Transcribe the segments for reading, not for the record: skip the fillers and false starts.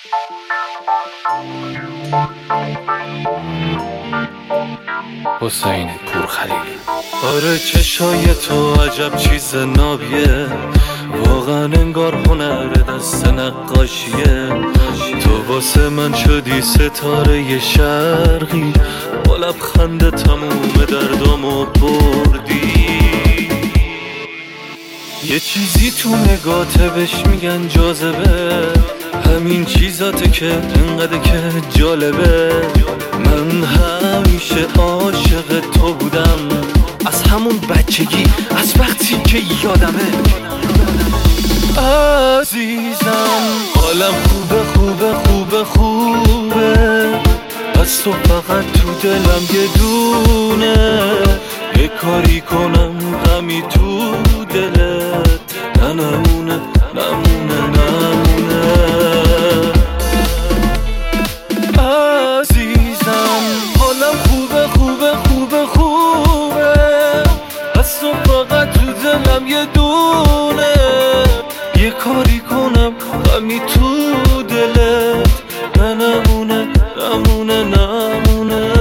حسین پورخلیل. آره چشای تو عجب چیز نابیه، واقعا انگار هنر دست نقاشیه. تو واسه من شدی ستاره شرقی، با لبخند تموم دردامو بردی. یه چیزی تو نگاته بهش میگن جاذبه، همین چیزاته که انقدر که جالبه. من همیشه عاشق تو بودم، از همون بچگی، از وقتی که یادمه. عزیزم حالم خوبه خوبه خوبه خوبه، از تو فقط تو دلم یه دونه. یه کاری کنم همی تو دلت، نه نمونه نمونه نمونه. عزیزم حالم خوبه خوبه خوبه خوبه، از تو فقط تو دلم یه دونه. یه کاری کنم همی تو دلت، نه نمونه نمونه نمونه.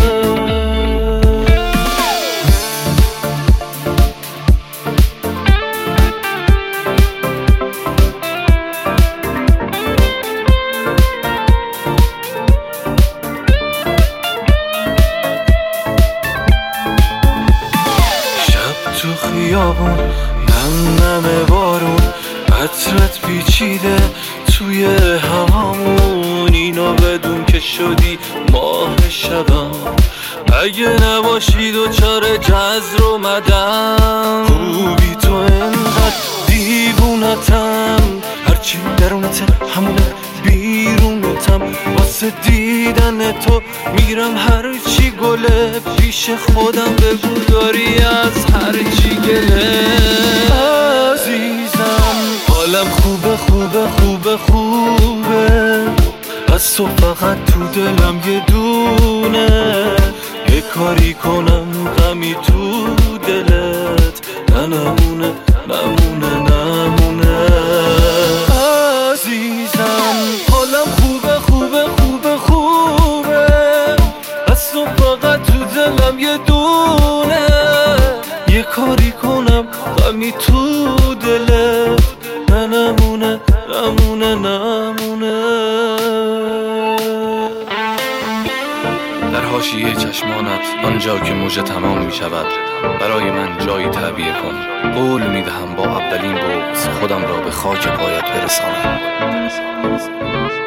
تو خیابون نم نم بارون، عطرت پیچیده توی هوامون. اینو بدون که شدی ماه شبم، اگه نباشی دوچار جزر اومدم. خوبی تو انقدر دیوونتم، هرچی درونته همونه بیرونتم. واسه دیدن تو میرم هرچی گله، پیش خودم بگو داری از هرچی گله. عزیزم حالم خوبه خوبه خوبه خوبه، از تو فقط تو دلم یه دونه. یه کاری کنم غمی تو دلت، نه نمونه نمونه نمونه. عزیزم حالم خوبه خوبه خوبه خوبه، از تو فقط تو دلم یه دونه. یه کاری کنم غمی تو دلت، نه نمونه نمونه نمونه. در حاشیه چشمانت آنجا که موج تمام می شود، برای من جایی تعبیه کن. قول می دهم با اولین بغض خودم را به خاک پایت برسانم.